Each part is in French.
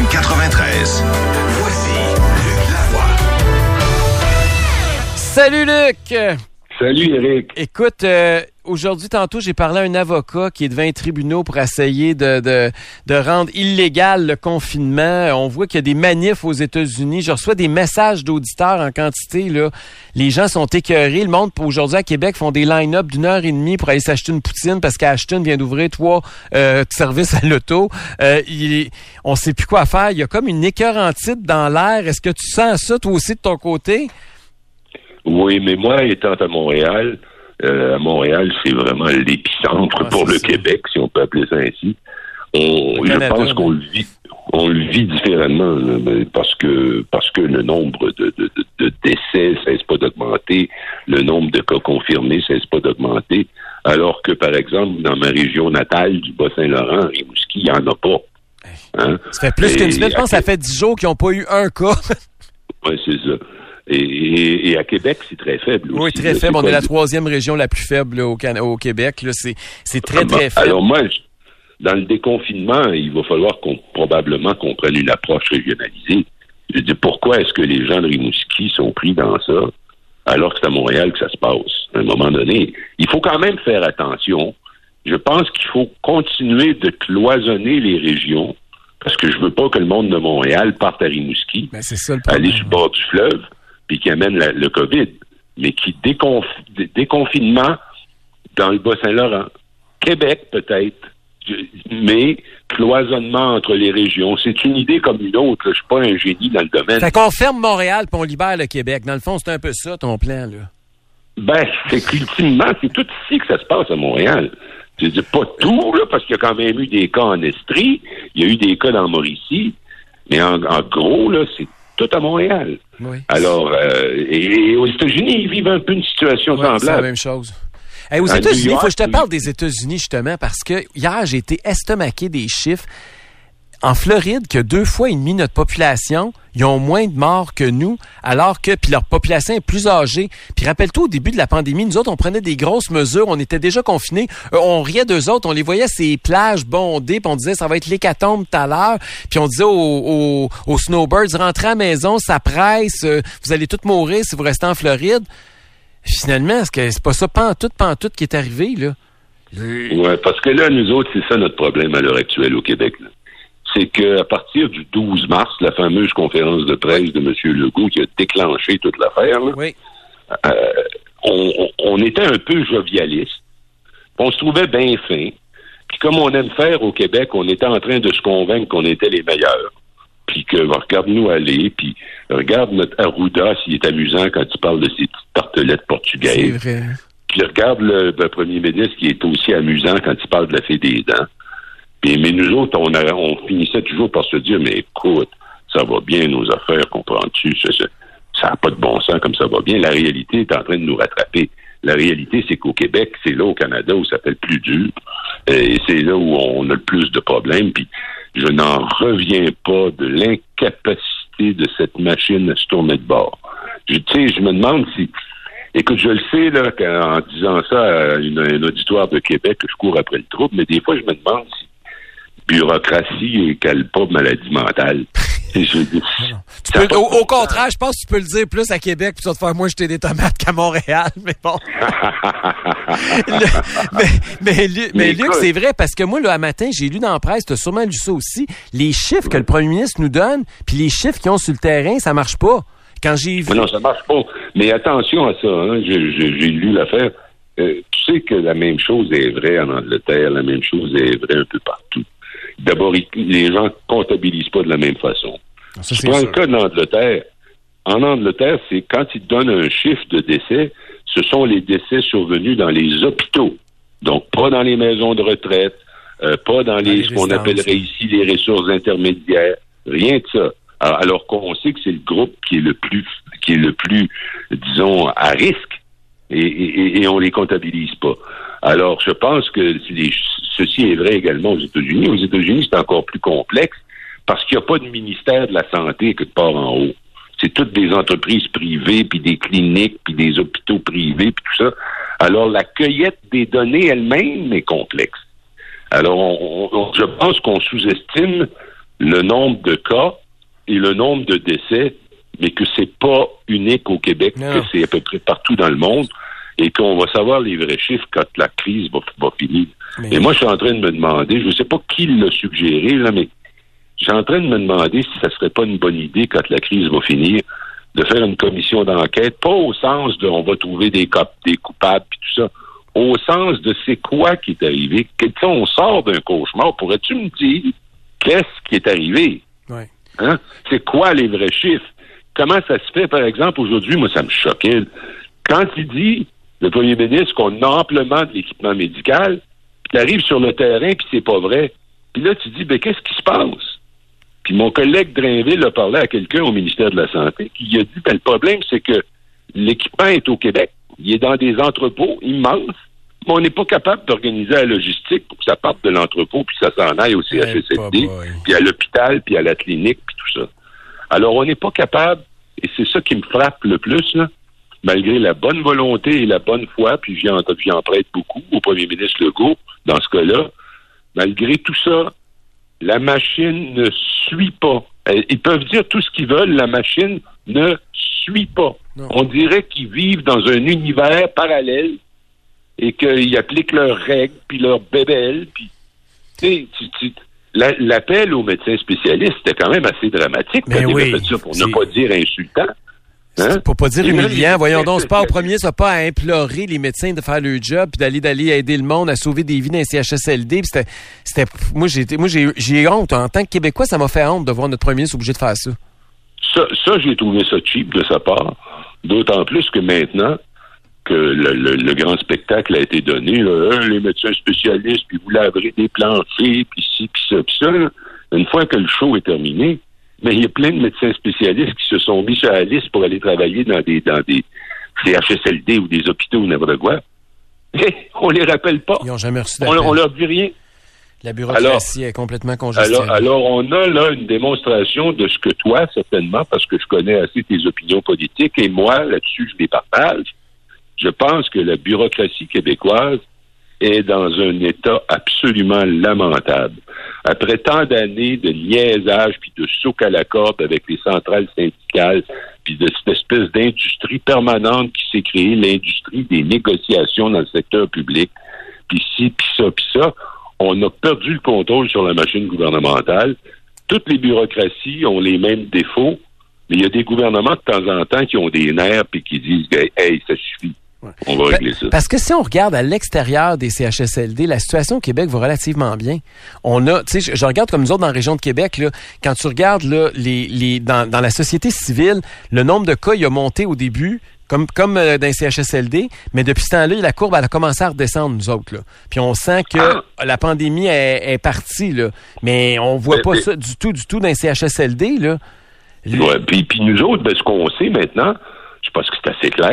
93. Voici Luc Lavoie. Salut Luc! Salut Eric. Écoute, aujourd'hui, tantôt, j'ai parlé à un avocat qui est devant les tribunaux pour essayer de rendre illégal le confinement. On voit qu'il y a des manifs aux États-Unis. Je reçois des messages d'auditeurs en quantité, là. Les gens sont écœurés. Le monde, aujourd'hui, à Québec, font des line-up d'1h30 pour aller s'acheter une poutine parce qu'Ashton vient d'ouvrir 3 services à l'auto. On sait plus quoi faire. Il y a comme une écœurantite dans l'air. Est-ce que tu sens ça, toi aussi, de ton côté? Oui, mais moi, étant à Montréal, c'est vraiment l'épicentre pour le Québec, si on peut appeler ça ainsi. Je pense qu'on le vit différemment, parce que le nombre de décès cesse pas d'augmenter, le nombre de cas confirmés cesse pas d'augmenter, alors que, par exemple, dans ma région natale du Bas-Saint-Laurent, Rimouski, il n'y en a pas. Hein? Ça fait plus qu'une semaine, je pense que ça fait 10 jours qu'ils n'ont pas eu un cas. Oui, c'est ça. Et à Québec, c'est très faible aussi. Oui, très faible. On est la 3e région la plus faible là, au Québec. Là. C'est très, très faible. Alors moi, dans le déconfinement, il va falloir probablement qu'on prenne une approche régionalisée. Je dis, pourquoi est-ce que les gens de Rimouski sont pris dans ça, alors que c'est à Montréal que ça se passe? À un moment donné, il faut quand même faire attention. Je pense qu'il faut continuer de cloisonner les régions, parce que je veux pas que le monde de Montréal parte à Rimouski, c'est ça, le problème. Aller sur le bord du fleuve, puis qui amène le COVID, mais qui déconfinement dans le Bas-Saint-Laurent. Québec, peut-être, mais cloisonnement entre les régions. C'est une idée comme une autre. Je suis pas un génie dans le domaine. Fait qu'on ferme Montréal puis on libère le Québec. Dans le fond, c'est un peu ça, ton plan, là. C'est qu'ultimement, c'est tout ici que ça se passe à Montréal. Je dis pas tout, là, parce qu'il y a quand même eu des cas en Estrie, il y a eu des cas dans Mauricie, mais en gros, là, c'est tout à Montréal. Oui. Alors, et aux États-Unis, ils vivent un peu une situation semblable. C'est la même chose. Aux États-Unis, il faut que je te parle des États-Unis, justement, parce que hier, j'ai été estomaqué des chiffres. En Floride, que 2,5 fois notre population, ils ont moins de morts que nous, alors que puis leur population est plus âgée. Puis rappelle-toi, au début de la pandémie, nous autres, on prenait des grosses mesures, on était déjà confinés, on riait d'eux autres, on les voyait ces plages bondées, puis on disait ça va être l'hécatombe tout à l'heure, puis on disait aux snowbirds, rentrez à la maison, ça presse, vous allez tous mourir si vous restez en Floride. Finalement, est-ce que c'est pas ça pantoute qui est arrivé, là? Ouais, parce que là, nous autres, c'est ça notre problème à l'heure actuelle au Québec, là. C'est qu'à partir du 12 mars, la fameuse conférence de presse de M. Legault qui a déclenché toute l'affaire, là, oui. On était un peu jovialiste. On se trouvait bien fin. Puis comme on aime faire au Québec, on était en train de se convaincre qu'on était les meilleurs. Puis que regarde-nous aller, puis regarde notre Arruda s'il est amusant quand il parle de ses petites tartelettes portugaises. C'est vrai. Puis regarde le premier ministre qui est aussi amusant quand il parle de la fée des dents. Mais nous autres, on finissait toujours par se dire, mais écoute, ça va bien nos affaires, comprends-tu? Ça n'a pas de bon sens comme ça va bien. La réalité est en train de nous rattraper. La réalité, c'est qu'au Québec, c'est là au Canada où ça fait le plus dur. Et c'est là où on a le plus de problèmes. Puis je n'en reviens pas de l'incapacité de cette machine à se tourner de bord. Je me demande si... Écoute, je le sais, là, en disant ça à un auditoire de Québec, que je cours après le trouble, mais des fois, je me demande si bureaucratie égale pas maladie mentale. Au contraire, je pense que tu peux le dire plus à Québec puis tu vas te faire moins jeter des tomates qu'à Montréal, mais bon. mais Luc, c'est vrai, parce que moi, là, un matin, j'ai lu dans la presse, tu as sûrement lu ça aussi, les chiffres que le premier ministre nous donne, puis les chiffres qu'ils ont sur le terrain, ça marche pas. Quand j'ai vu... Non, ça marche pas. Mais attention à ça, hein, j'ai lu l'affaire. Tu sais que la même chose est vraie en Angleterre, la même chose est vraie un peu partout. D'abord, les gens comptabilisent pas de la même façon. Ça, tu prends le cas d'Angleterre. En Angleterre, c'est quand ils donnent un chiffre de décès, ce sont les décès survenus dans les hôpitaux. Donc, pas dans les maisons de retraite, pas dans ce qu'on appellerait ici les ressources intermédiaires. Rien de ça. Alors qu'on sait que c'est le groupe qui est le plus, disons, à risque. Et on les comptabilise pas. Alors, je pense que ceci est vrai également aux États-Unis. Aux États-Unis, c'est encore plus complexe parce qu'il n'y a pas de ministère de la Santé quelque part en haut. C'est toutes des entreprises privées, puis des cliniques, puis des hôpitaux privés, puis tout ça. Alors, la cueillette des données elle-même est complexe. Alors, je pense qu'on sous-estime le nombre de cas et le nombre de décès, mais que c'est pas unique au Québec, que c'est à peu près partout dans le monde, et qu'on va savoir les vrais chiffres quand la crise va finir. Et moi, je suis en train de me demander, je ne sais pas qui l'a suggéré, là, mais je suis en train de me demander si ça serait pas une bonne idée, quand la crise va finir, de faire une commission d'enquête, pas au sens de on va trouver des coupables puis tout ça, au sens de c'est quoi qui est arrivé. On sort d'un cauchemar. Pourrais-tu me dire qu'est-ce qui est arrivé? Ouais. Hein? C'est quoi les vrais chiffres? Comment ça se fait, par exemple, aujourd'hui, moi, ça me choquait. Quand il dit, le premier ministre, qu'on a amplement de l'équipement médical, puis t'arrives sur le terrain, puis c'est pas vrai. Puis là, tu dis, ben, qu'est-ce qui se passe? Puis mon collègue Drainville a parlé à quelqu'un au ministère de la Santé qui a dit, ben, le problème, c'est que l'équipement est au Québec. Il est dans des entrepôts immenses, mais on n'est pas capable d'organiser la logistique pour que ça parte de l'entrepôt, puis ça s'en aille au CHSLD, puis à l'hôpital, puis à la clinique, puis tout ça. Alors, on n'est pas capable, et c'est ça qui me frappe le plus, là, malgré la bonne volonté et la bonne foi, puis j'en prête beaucoup au premier ministre Legault, dans ce cas-là, malgré tout ça, la machine ne suit pas. Ils peuvent dire tout ce qu'ils veulent, la machine ne suit pas. Non. On dirait qu'ils vivent dans un univers parallèle et qu'ils appliquent leurs règles, puis leurs bébelles, puis l'appel aux médecins spécialistes, c'était quand même assez dramatique. Mais oui, fait ça pour ne pas dire insultant. Hein? Pour pas dire humiliant. Voyons donc, c'est pas au premier, ça pas à implorer les médecins de faire leur job puis d'aller aider le monde à sauver des vies dans les CHSLD. Moi, j'ai honte. En tant que Québécois, ça m'a fait honte de voir notre premier ministre obligé de faire ça. Ça, j'ai trouvé ça cheap de sa part. D'autant plus que maintenant que le grand spectacle a été donné, là, les médecins spécialistes, puis vous laverez des planchers, puis ci, puis ça, puis ça. Là. Une fois que le show est terminé, mais il y a plein de médecins spécialistes qui se sont mis sur la liste pour aller travailler dans des CHSLD ou des hôpitaux ou n'importe quoi. Mais on les rappelle pas. Ils n'ont jamais reçu d'appel. On leur dit rien. La bureaucratie est complètement congestionnée. Alors, on a là une démonstration de ce que toi, certainement, parce que je connais assez tes opinions politiques, et moi, là-dessus, je les partage. Je pense que la bureaucratie québécoise est dans un état absolument lamentable. Après tant d'années de niaisage puis de souk à la corde avec les centrales syndicales, puis de cette espèce d'industrie permanente qui s'est créée, l'industrie des négociations dans le secteur public, puis ci, puis ça, on a perdu le contrôle sur la machine gouvernementale. Toutes les bureaucraties ont les mêmes défauts, mais il y a des gouvernements de temps en temps qui ont des nerfs puis qui disent « Hey, ça suffit ». Ouais. On va régler ça. Parce que si on regarde à l'extérieur des CHSLD, la situation au Québec va relativement bien. On a, tu sais, je regarde comme nous autres dans la région de Québec, là, quand tu regardes là, dans la société civile, le nombre de cas il a monté au début, comme dans les CHSLD, mais depuis ce temps-là, la courbe elle a commencé à redescendre, nous autres. Là. Puis on sent que la pandémie est partie, là. Mais on voit pas ça du tout dans les CHSLD. Là. Ouais, puis nous autres, ce qu'on sait maintenant, je pense que c'est assez clair,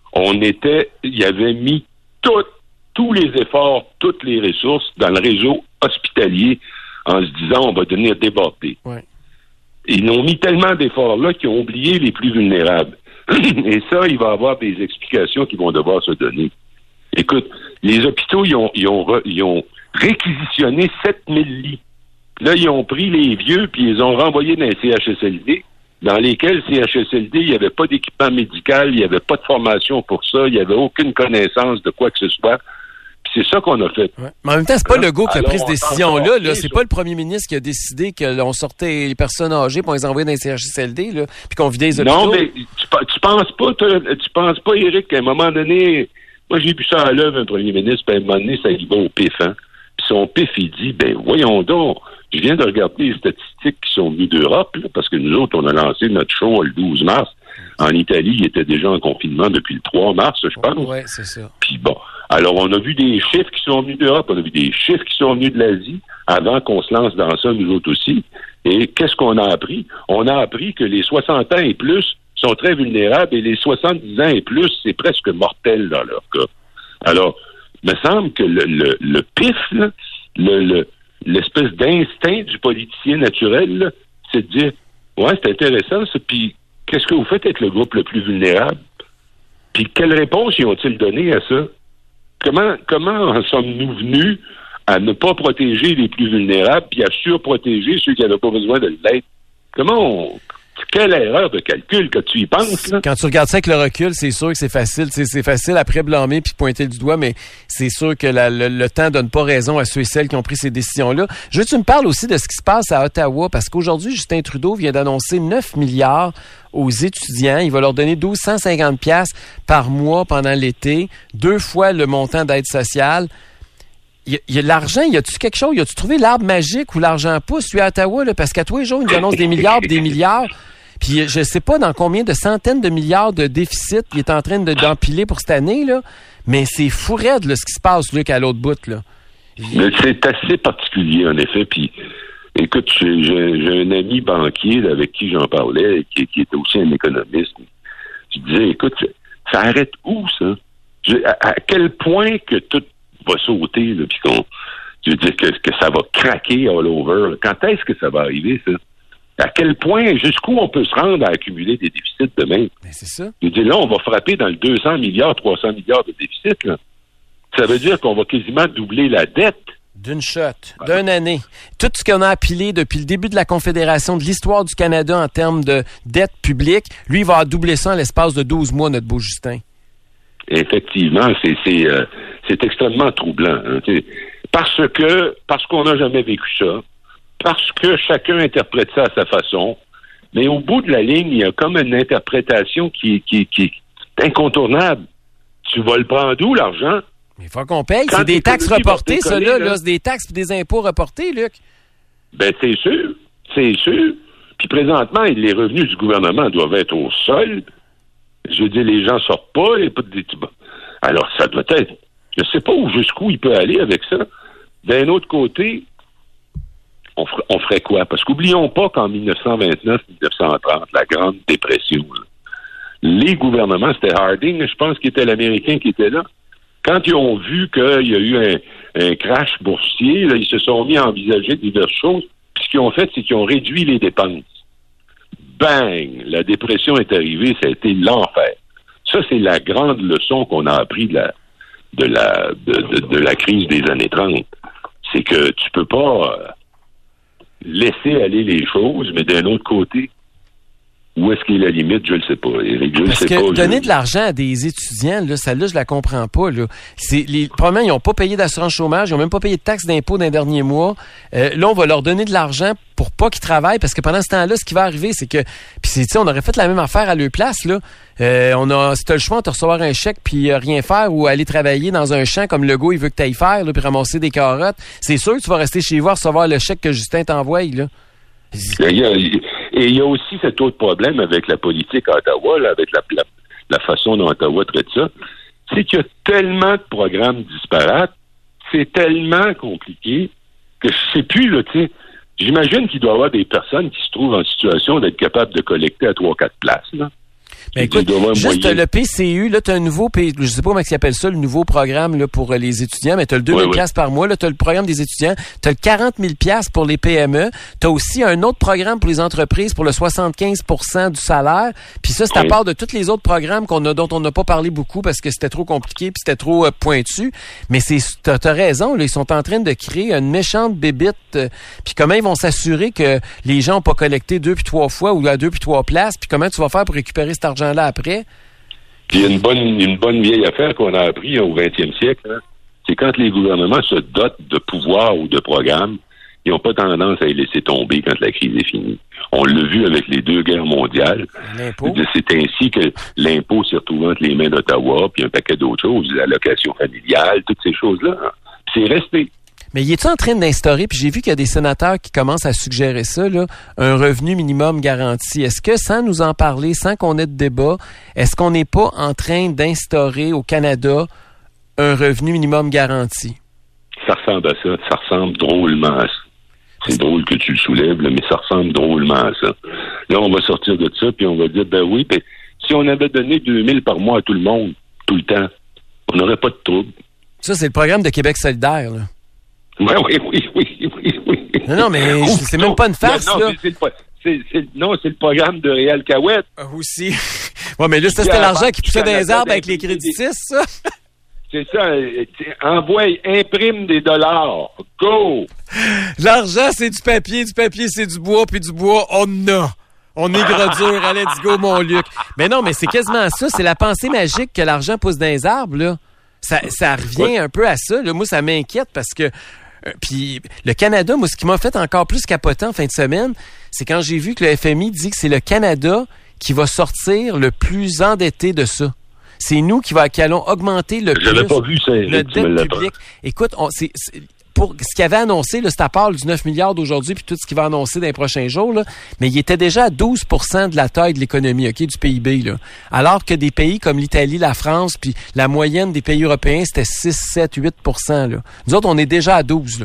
il avait mis tous les efforts, toutes les ressources dans le réseau hospitalier en se disant on va devenir débordé. Ouais. Ils ont mis tellement d'efforts là qu'ils ont oublié les plus vulnérables. Et ça, il va y avoir des explications qui vont devoir se donner. Écoute, les hôpitaux, ils ont réquisitionné 7000 lits. Là, ils ont pris les vieux puis ils ont renvoyé dans les CHSLD, dans lesquels CHSLD, il n'y avait pas d'équipement médical, il n'y avait pas de formation pour ça, il n'y avait aucune connaissance de quoi que ce soit. Puis c'est ça qu'on a fait. Ouais. Mais en même temps, c'est pas Legault qui a pris cette décision-là. Là. C'est pas le premier ministre qui a décidé qu'on sortait les personnes âgées pour les envoyer dans les CHSLD, là, puis qu'on vidait les hôpitaux. Non, mais tu penses pas, Éric, qu'à un moment donné, moi j'ai vu ça à l'œuvre, un premier ministre, puis à un moment donné, ça y va au PIF, hein. Puis son PIF, il dit, voyons donc, je viens de regarder les statistiques qui sont venues d'Europe, là, parce que nous autres, on a lancé notre show le 12 mars. En Italie, il était déjà en confinement depuis le 3 mars, je pense. Oui, c'est ça. Puis bon, alors on a vu des chiffres qui sont venus d'Europe, on a vu des chiffres qui sont venus de l'Asie, avant qu'on se lance dans ça, nous autres aussi. Et qu'est-ce qu'on a appris? On a appris que les 60 ans et plus sont très vulnérables, et les 70 ans et plus, c'est presque mortel dans leur cas. Alors, il me semble que le PIF, là, l'espèce d'instinct du politicien naturel, là, c'est de dire, ouais, c'est intéressant, ça, puis qu'est-ce que vous faites avec le groupe le plus vulnérable? Puis quelle réponse y ont-ils donné à ça? Comment en sommes-nous venus à ne pas protéger les plus vulnérables, puis à surprotéger ceux qui n'avaient pas besoin de l'être. Quelle erreur de calcul que tu y penses, là? Quand tu regardes ça avec le recul, c'est sûr que c'est facile. C'est facile après blâmer puis pointer du doigt, mais c'est sûr que le temps donne pas raison à ceux et celles qui ont pris ces décisions-là. Je veux que tu me parles aussi de ce qui se passe à Ottawa, parce qu'aujourd'hui, Justin Trudeau vient d'annoncer 9 milliards aux étudiants. Il va leur donner 1250 $ par mois pendant l'été, 2 fois le montant d'aide sociale. Il y a l'argent, y a-tu quelque chose? Y a-tu trouvé l'arbre magique où l'argent pousse, lui, à Ottawa, là? Parce qu'à tous les jours, il nous annonce des milliards et des milliards. Puis je sais pas dans combien de centaines de milliards de déficit il est en train d'empiler pour cette année, là. Mais c'est fou raide, là, ce qui se passe, Luc, à l'autre bout, là. Mais c'est assez particulier, en effet. Puis, écoute, j'ai un ami banquier là, avec qui j'en parlais, qui était aussi un économiste. Je disais, écoute, ça arrête où, ça? À quel point que tout va sauter, là, puis je veux dire que ça va craquer all over. Là. Quand est-ce que ça va arriver, ça? À quel point, jusqu'où on peut se rendre à accumuler des déficits demain? Ben, c'est ça. Je veux dire, là, on va frapper dans le 200 milliards, 300 milliards de déficit, là. Ça veut dire qu'on va quasiment doubler la dette. D'une shot, d'une année. Tout ce qu'on a appelé depuis le début de la Confédération, de l'histoire du Canada en termes de dette publique, lui, il va doubler ça en l'espace de 12 mois, notre beau Justin. Effectivement, c'est extrêmement troublant. Hein, parce qu'on n'a jamais vécu ça, parce que chacun interprète ça à sa façon, mais au bout de la ligne, il y a comme une interprétation qui est incontournable. Tu vas le prendre d'où, l'argent? Mais il faut qu'on paye. C'est des taxes reportées, ça, là. C'est des taxes et des impôts reportés, Luc. Ben, c'est sûr. C'est sûr. Puis présentement, les revenus du gouvernement doivent être au sol. Je veux dire, les gens sortent pas. Alors, ça doit être... Je sais pas jusqu'où il peut aller avec ça. D'un autre côté, on ferait quoi? Parce qu'oublions pas qu'en 1929-1930, la Grande Dépression, là, les gouvernements, c'était Harding, je pense, qui était l'Américain qui était là. Quand ils ont vu qu'il y a eu un crash boursier, là, ils se sont mis à envisager diverses choses. Puis ce qu'ils ont fait, c'est qu'ils ont réduit les dépenses. Bang! La dépression est arrivée, ça a été l'enfer. Ça, c'est la grande leçon qu'on a appris de la crise des années 30. C'est que tu peux pas laisser aller les choses, mais d'un autre côté, où est-ce qu'il est la limite? Je ne le sais pas. Éric, je ne sais pas. Donner de l'argent à des étudiants, là, celle-là, je la comprends pas. Là. Probablement, ils n'ont pas payé d'assurance chômage, ils n'ont même pas payé de taxes d'impôt dans les derniers mois. Là, on va leur donner de l'argent pour pas qu'ils travaillent, parce que pendant ce temps-là, ce qui va arriver, c'est que... Puis, on aurait fait la même affaire à leur place, là. Si t'as le choix entre recevoir un chèque puis rien faire ou aller travailler dans un champ comme Legault, il veut que tu ailles faire, là, puis ramasser des carottes, c'est sûr que tu vas rester chez vous à recevoir le chèque que Justin t'envoie, là. Et il y a aussi cet autre problème avec la politique à Ottawa, là, avec la façon dont Ottawa traite ça, c'est qu'il y a tellement de programmes disparates, c'est tellement compliqué que je sais plus, là, tu sais, j'imagine qu'il doit y avoir des personnes qui se trouvent en situation d'être capables de collecter à 3-4 places, là. Ben écoute, juste le PCU, là, tu as un nouveau, je sais pas comment ils appellent ça, le nouveau programme là, pour les étudiants, mais tu as le 2 000 $ par mois, là, tu as le programme des étudiants, tu as le 40 000 $ pour les PME, tu as aussi un autre programme pour les entreprises pour le 75 % du salaire, puis ça, c'est à part de tous les autres programmes dont on n'a pas parlé beaucoup parce que c'était trop compliqué puis c'était trop pointu, mais t'as raison, là, ils sont en train de créer une méchante bébite, puis comment ils vont s'assurer que les gens n'ont pas collecté 2 puis 3 fois ou à 2 puis 3 places, puis comment tu vas faire pour récupérer cet argent-là après? Puis il y a une bonne vieille affaire qu'on a appris au 20e siècle, hein, c'est quand les gouvernements se dotent de pouvoirs ou de programmes, ils n'ont pas tendance à les laisser tomber quand la crise est finie. On l'a vu avec les 2 guerres mondiales. L'impôt. C'est ainsi que l'impôt s'est retrouvé entre les mains d'Ottawa, puis un paquet d'autres choses, l'allocation familiale, toutes ces choses-là. Hein. C'est resté. Mais il est en train d'instaurer, puis j'ai vu qu'il y a des sénateurs qui commencent à suggérer ça, là, un revenu minimum garanti. Est-ce que, sans nous en parler, sans qu'on ait de débat, est-ce qu'on n'est pas en train d'instaurer au Canada un revenu minimum garanti? Ça ressemble à ça. Ça ressemble drôlement à ça. C'est drôle que tu le soulèves, là, mais ça ressemble drôlement à ça. Là, on va sortir de ça, puis on va dire, ben oui, ben, si on avait donné 2 000 par mois à tout le monde, tout le temps, on n'aurait pas de trouble. Ça, c'est le programme de Québec solidaire, là. Oui. Non, mais c'est même pas une farce, là. C'est le programme de Réal Cahouette. Aussi. Ouais, mais là, c'était l'argent qui poussait dans les arbres avec les crédits 6, ça. C'est ça. Envoie, imprime des dollars. Go! L'argent, c'est du papier c'est du bois, puis du bois, on en a. On est gros dur, allez, let's go, mon Luc. Mais non, mais c'est quasiment ça. C'est la pensée magique que l'argent pousse dans les arbres, là. Ça revient un peu à ça. Là. Moi, ça m'inquiète parce que... puis le Canada, moi, ce qui m'a fait encore plus capoter en fin de semaine, c'est quand j'ai vu que le FMI dit que c'est le Canada qui va sortir le plus endetté de ça. C'est nous qui allons augmenter le J'avais plus pas vu ça, notre dette publique. Écoute, pour ce qu'il avait annoncé, là, c'est à part du 9 milliards d'aujourd'hui puis tout ce qu'il va annoncer dans les prochains jours, là, mais il était déjà à 12% de la taille de l'économie, OK, du PIB, là. Alors que des pays comme l'Italie, la France, puis la moyenne des pays européens, c'était 6, 7, 8%, là. Nous autres, on est déjà à 12, là.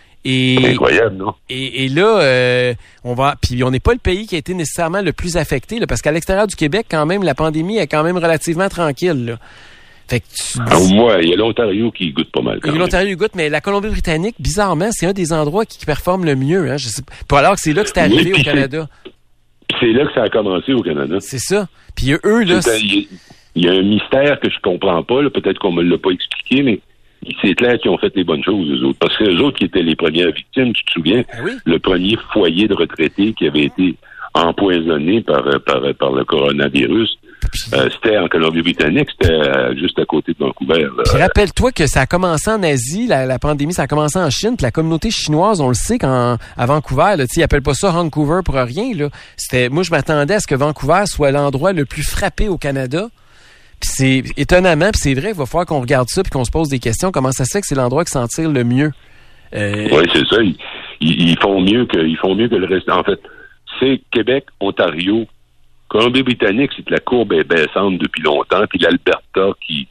C'est incroyable, non? Et là, puis on n'est pas le pays qui a été nécessairement le plus affecté, là, parce qu'à l'extérieur du Québec, quand même, la pandémie est quand même relativement tranquille, là. Fait que au moins, il y a l'Ontario qui goûte pas mal. L'Ontario goûte, mais la Colombie-Britannique, bizarrement, c'est un des endroits qui performe le mieux. Hein. Je sais pas, alors que c'est là que c'est arrivé au Canada. C'est là que ça a commencé au Canada. C'est ça. Puis eux, là... Il y a un mystère que je comprends pas. Là. Peut-être qu'on me l'a pas expliqué, mais c'est clair qu'ils ont fait les bonnes choses, eux autres. Parce que eux autres qui étaient les premières victimes, tu te souviens, le premier foyer de retraités qui avait été empoisonné par le coronavirus, c'était en Colombie-Britannique, c'était juste à côté de Vancouver. Puis rappelle-toi que ça a commencé en Asie, la pandémie, ça a commencé en Chine, puis la communauté chinoise, on le sait, à Vancouver, là, ils appellent pas ça Vancouver pour rien. Là. Moi, je m'attendais à ce que Vancouver soit l'endroit le plus frappé au Canada. Puis c'est étonnamment, puis c'est vrai, il va falloir qu'on regarde ça puis qu'on se pose des questions. Comment ça se fait que c'est l'endroit qui s'en tire le mieux? Oui, c'est ça. Ils font mieux que le reste. En fait, c'est Québec, Ontario, Colombie-Britannique, c'est que la courbe est baissante depuis longtemps, puis l'Alberta qui,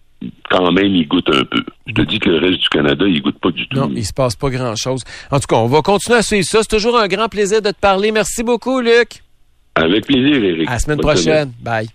quand même, il goûte un peu. Je te dis que le reste du Canada, il goûte pas du tout. Non, il se passe pas grand-chose. En tout cas, on va continuer à suivre ça. C'est toujours un grand plaisir de te parler. Merci beaucoup, Luc. Avec plaisir, Éric. À la semaine prochaine. Bye.